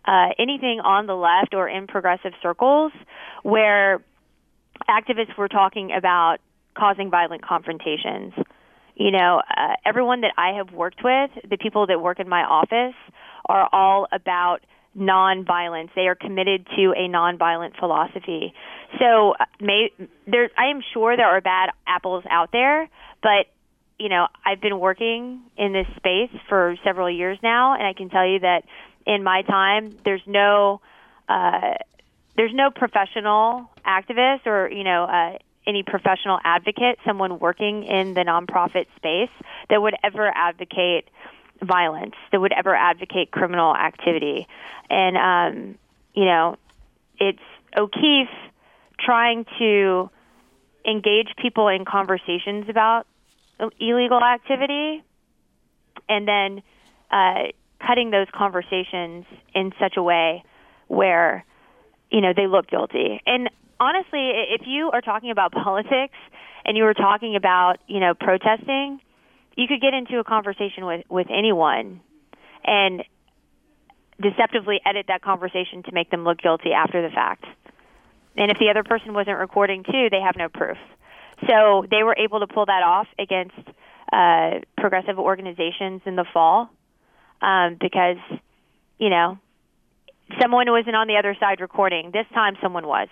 uh, anything on the left or in progressive circles where activists were talking about causing violent confrontations. You know, uh, everyone that I have worked with, the people that work in my office, are all about nonviolence. They are committed to a nonviolent philosophy. So may, there, I am sure there are bad apples out there, but, you know, I've been working in this space for several years now, and I can tell you that in my time, there's no uh, there's no professional activist or, you know, uh, any professional advocate, someone working in the nonprofit space that would ever advocate violence, that would ever advocate criminal activity. And, um, you know, it's O'Keefe trying to engage people in conversations about illegal activity and then uh, cutting those conversations in such a way where, you know, they look guilty. And honestly, if you are talking about politics and you were talking about, you know, protesting, you could get into a conversation with, with anyone and deceptively edit that conversation to make them look guilty after the fact. And if the other person wasn't recording too, they have no proof. So they were able to pull that off against uh, progressive organizations in the fall um, because, you know, someone wasn't on the other side recording. This time someone was.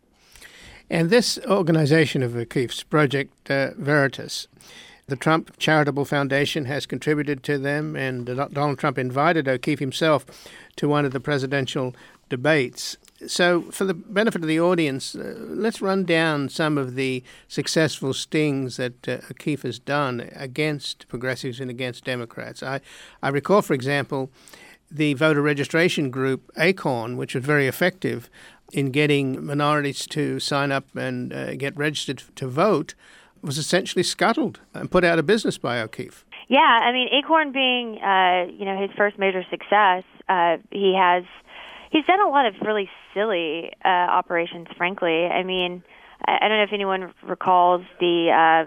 And this organization of O'Keefe's, Project uh, Veritas, the Trump Charitable Foundation has contributed to them, and Donald Trump invited O'Keefe himself to one of the presidential debates. So for the benefit of the audience, uh, let's run down some of the successful stings that uh, O'Keefe has done against progressives and against Democrats. I, I recall, for example, the voter registration group ACORN, which was very effective in getting minorities to sign up and uh, get registered to vote, was essentially scuttled and put out of business by O'Keefe. Yeah, I mean, ACORN being, uh, you know, his first major success, uh, he has, he's done a lot of really silly uh, operations, frankly. I mean, I, I don't know if anyone recalls the, um,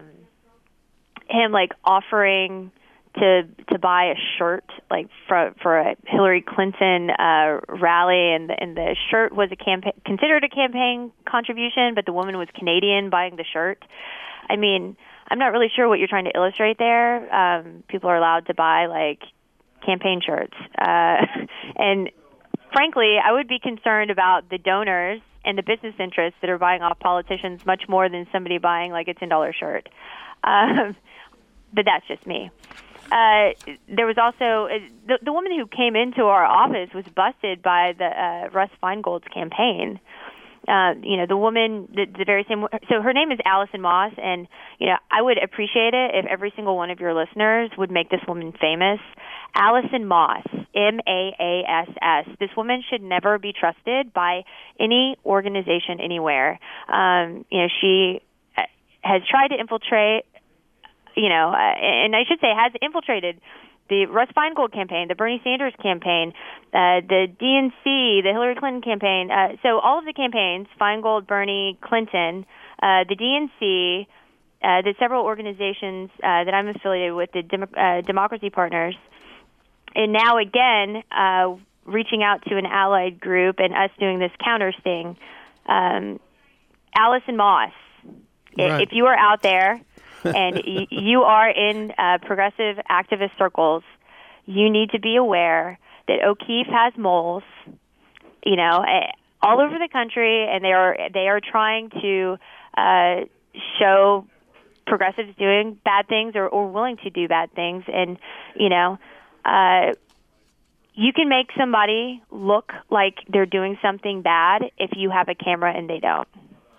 him, like, offering to to buy a shirt, like, for for a Hillary Clinton uh, rally, and the, and the shirt was a campaign, considered a campaign contribution, but the woman was Canadian buying the shirt. I mean, I'm not really sure what you're trying to illustrate there. Um, people are allowed to buy, like, campaign shirts. Uh, and frankly, I would be concerned about the donors and the business interests that are buying off politicians much more than somebody buying, like, a ten dollars shirt. Um, but that's just me. Uh, there was also uh, the, the woman who came into our office was busted by the uh, Russ Feingold's campaign. Uh, you know, the woman, the, the very same. So her name is Allison Moss, and you know, I would appreciate it if every single one of your listeners would make this woman famous. Allison Moss, M A A S S. This woman should never be trusted by any organization anywhere. Um, you know, she has tried to infiltrate. You know, uh, and I should say has infiltrated the Russ Feingold campaign, the Bernie Sanders campaign, uh, the D N C, the Hillary Clinton campaign. Uh, so all of the campaigns, Feingold, Bernie, Clinton, uh, the D N C, uh, the several organizations uh, that I'm affiliated with, the Demo- uh, Democracy Partners, and now again uh, reaching out to an allied group and us doing this counter sting. Um, Allison Moss, right. If you are out there, and y- you are in uh, progressive activist circles, you need to be aware that O'Keefe has moles, you know, all over the country, and they are they are trying to uh, show progressives doing bad things or, or willing to do bad things, and you know, uh, you can make somebody look like they're doing something bad if you have a camera and they don't.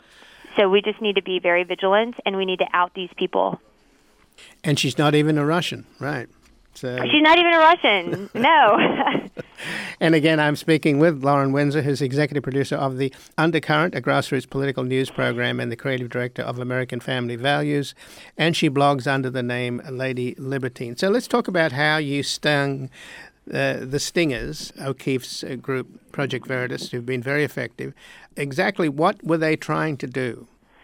So we just need to be very vigilant, and we need to out these people. And she's not even a Russian, right? So. She's not even a Russian, no. And again, I'm speaking with Lauren Windsor, who's executive producer of the Undercurrent, a grassroots political news program, and the creative director of American Family Values. And she blogs under the name Lady Libertine. So let's talk about how you stung Uh, the stingers, O'Keefe's uh, group, Project Veritas, who've been very effective. Exactly what were they trying to do?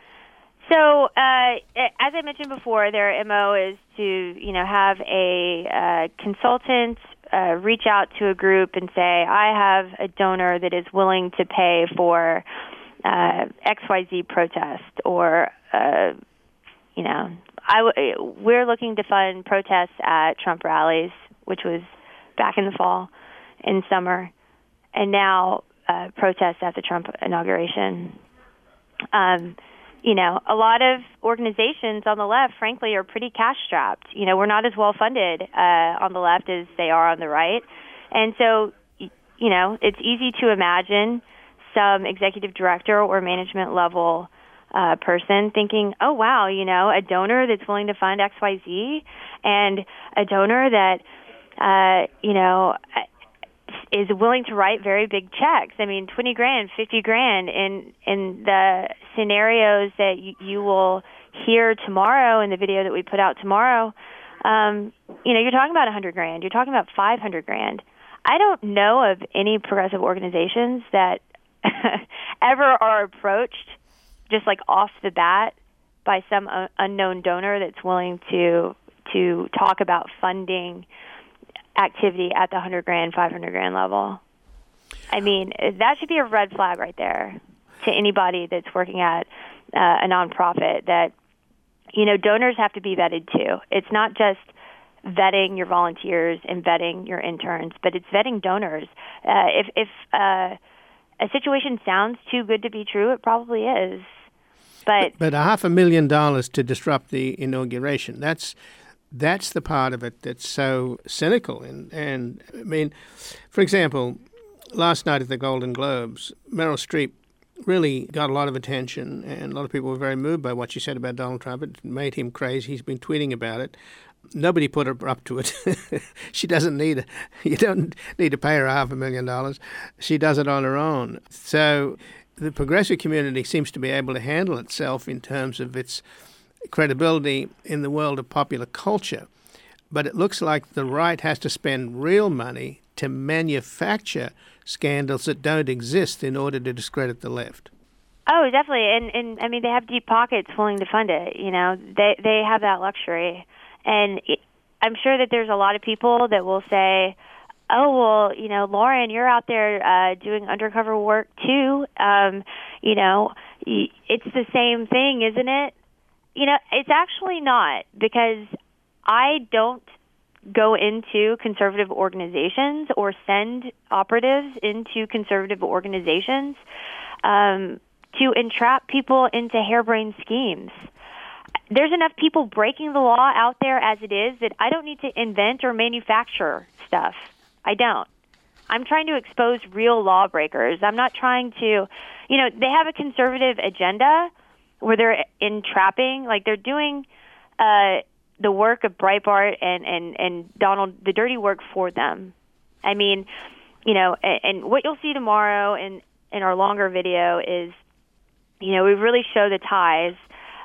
So, uh, as I mentioned before, their M O is to, you know, have a uh, consultant uh, reach out to a group and say, I have a donor that is willing to pay for uh, X Y Z protest, or, uh, you know, I w- we're looking to fund protests at Trump rallies, which was back in the fall and summer, and now uh, protests at the Trump inauguration. Um, you know, a lot of organizations on the left, frankly, are pretty cash-strapped. You know, we're not as well-funded uh, on the left as they are on the right. And so, you know, it's easy to imagine some executive director or management level uh, person thinking, oh, wow, you know, a donor that's willing to fund X Y Z, and a donor that, uh, you know, is willing to write very big checks. I mean, twenty grand, fifty grand in, in the scenarios that you, you will hear tomorrow in the video that we put out tomorrow. Um, you know, you're talking about one hundred grand. You're talking about five hundred grand. I don't know of any progressive organizations that ever are approached just like off the bat by some uh, unknown donor that's willing to to talk about funding activity at the one hundred grand, five hundred grand level. I mean, that should be a red flag right there to anybody that's working at uh, a nonprofit, that, you know, donors have to be vetted too. It's not just vetting your volunteers and vetting your interns, but it's vetting donors. Uh, if if uh, a situation sounds too good to be true, it probably is. But, but but a half a million dollars to disrupt the inauguration, that's That's the part of it that's so cynical. And, and I mean, for example, last night at the Golden Globes, Meryl Streep really got a lot of attention, and a lot of people were very moved by what she said about Donald Trump. It made him crazy. He's been tweeting about it. Nobody put her up to it. She doesn't need a, you don't need to pay her half a million dollars. She does it on her own. So the progressive community seems to be able to handle itself in terms of its credibility in the world of popular culture. But it looks like the right has to spend real money to manufacture scandals that don't exist in order to discredit the left. Oh, definitely. And, and I mean, they have deep pockets willing to fund it. You know, they, they have that luxury. And it, I'm sure that there's a lot of people that will say, oh, well, you know, Lauren, you're out there uh, doing undercover work too. Um, you know, it's the same thing, isn't it? You know, it's actually not, because I don't go into conservative organizations or send operatives into conservative organizations um, to entrap people into harebrained schemes. There's enough people breaking the law out there as it is that I don't need to invent or manufacture stuff. I don't. I'm trying to expose real lawbreakers. I'm not trying to, you know, they have a conservative agenda where they're entrapping, like they're doing uh, the work of Breitbart and, and, and Donald, the dirty work for them. I mean, you know, and, and what you'll see tomorrow in, in our longer video is, you know, we really show the ties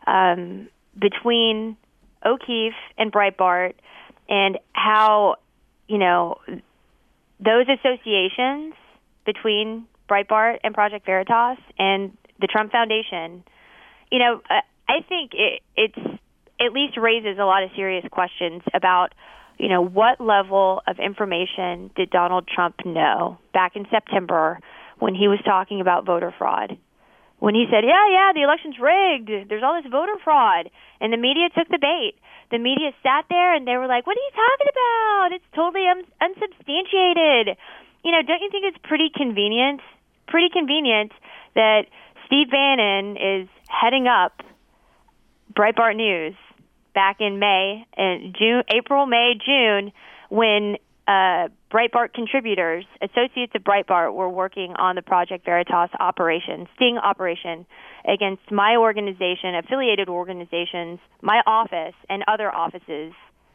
um, between O'Keefe and Breitbart, and how, you know, those associations between Breitbart and Project Veritas and the Trump Foundation, you know, I think it it's, at least raises a lot of serious questions about, you know, what level of information did Donald Trump know back in September when he was talking about voter fraud? When he said, yeah, yeah, the election's rigged, there's all this voter fraud, and the media took the bait. The media sat there and they were like, what are you talking about? It's totally un- unsubstantiated. You know, don't you think it's pretty convenient, pretty convenient that Steve Bannon is heading up Breitbart News back in May and June, April, May, June, when uh, Breitbart contributors, associates of Breitbart, were working on the Project Veritas operation, sting operation, against my organization, affiliated organizations, my office, and other offices.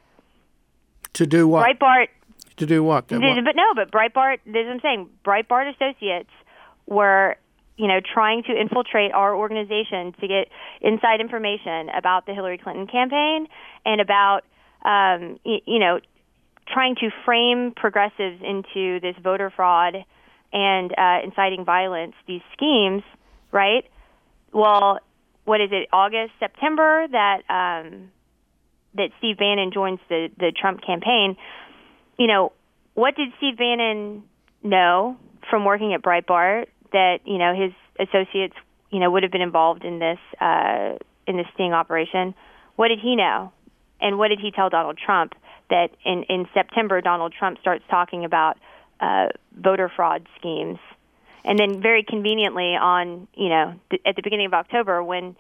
To do what? Breitbart. To do what? But no, but Breitbart, this is what I'm saying, Breitbart associates were, you know, trying to infiltrate our organization to get inside information about the Hillary Clinton campaign and about, um, you, you know, trying to frame progressives into this voter fraud and uh, inciting violence, these schemes, right? Well, what is it, August, September, that um, that Steve Bannon joins the, the Trump campaign? You know, what did Steve Bannon know from working at Breitbart that, you know, his associates, you know, would have been involved in this uh, in this sting operation? What did he know? And what did he tell Donald Trump that in, in September Donald Trump starts talking about uh, voter fraud schemes? And then very conveniently on, you know, th- at the beginning of October when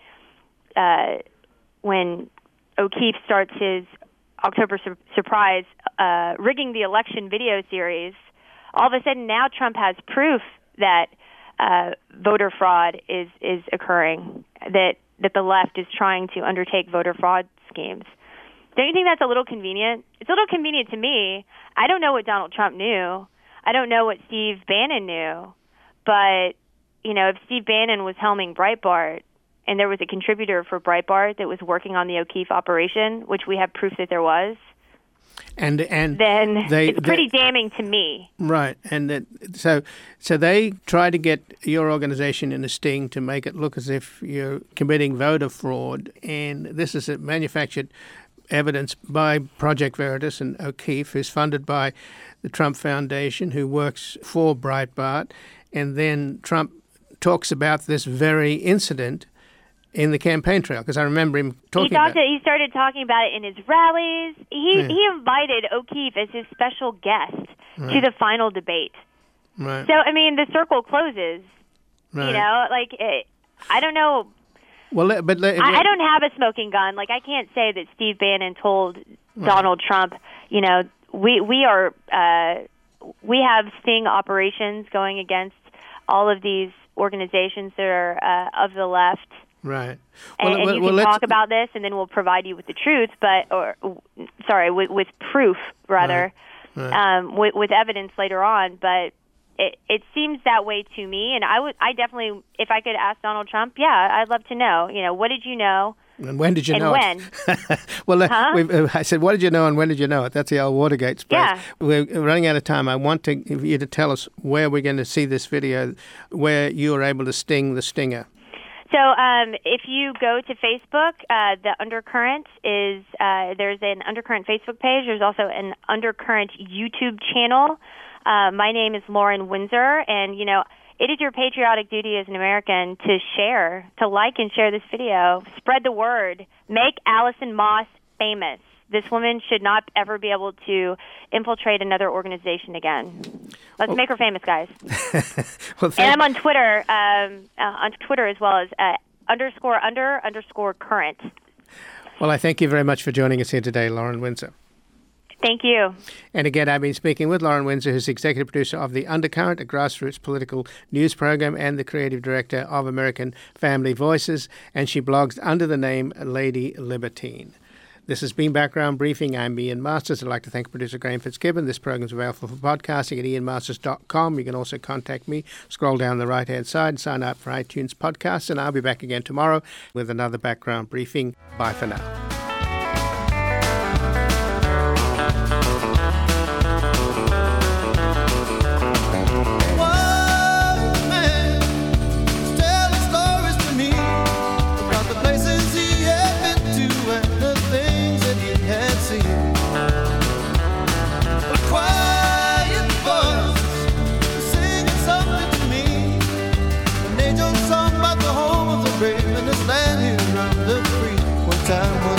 uh, when O'Keefe starts his October sur- surprise uh, rigging the election video series, all of a sudden now Trump has proof that uh, voter fraud is, is occurring, that, that the left is trying to undertake voter fraud schemes. Don't you think that's a little convenient? It's a little convenient to me. I don't know what Donald Trump knew. I don't know what Steve Bannon knew. But, you know, if Steve Bannon was helming Breitbart and there was a contributor for Breitbart that was working on the O'Keefe operation, which we have proof that there was, and and then they, it's pretty they, damning to me. Right. And that, so so they try to get your organization in a sting to make it look as if you're committing voter fraud. And this is a manufactured evidence by Project Veritas and O'Keefe, who's funded by the Trump Foundation, who works for Breitbart. And then Trump talks about this very incident in the campaign trail, because I remember him talking he talked about it. He started talking about it in his rallies. He Yeah. he invited O'Keefe as his special guest Right. to the final debate. Right. So, I mean, the circle closes. Right. You know, like, it, I don't know. Well, let- but let- I, I don't have a smoking gun. Like, I can't say that Steve Bannon told Donald Trump, you know, we, we are, uh, we have sting operations going against all of these organizations that are uh, of the left. Right. And, Well, and well, you well, can let's- talk about this, and then we'll provide you with the truth, but or sorry, with, with proof rather, Right. Right. Um, with, with evidence later on. But it it seems that way to me, and I would I definitely, if I could ask Donald Trump, yeah, I'd love to know. You know, what did you know? And when did you and know when? it? well, uh, Huh? we've, uh, I said, what did you know and when did you know it? That's the old Watergate space. Yeah. We're running out of time. I want to, you to tell us where we're going to see this video, where you were able to sting the stinger. So um, if you go to Facebook, uh, the Undercurrent is, uh, there's an Undercurrent Facebook page. There's also an Undercurrent YouTube channel. Uh, my name is Lauren Windsor, and, you know, it is your patriotic duty as an American to share, to like and share this video. Spread the word. Make Allison Moss famous. This woman should not ever be able to infiltrate another organization again. Let's Well, make her famous, guys. well, thank, And I'm on Twitter, um, uh, on Twitter as well as uh, underscore under underscore current. well, I thank you very much for joining us here today, Lauren Windsor. Thank you. And again, I've been speaking with Lauren Windsor, who's executive producer of The Undercurrent, a grassroots political news program, and the creative director of American Family Voices, and she blogs under the name Lady Libertine. This has been Background Briefing. I'm Ian Masters. I'd like to thank producer Graham Fitzgibbon. This program is available for podcasting at ian masters dot com. You can also contact me. Scroll down the right-hand side and sign up for iTunes podcasts, and I'll be back again tomorrow with another Background Briefing. Bye for now. One man was telling stories to me about the places he had been to and the things that he had seen. A quiet voice was singing something to me. An angel song about the home of the brave in this land here of the free. One time.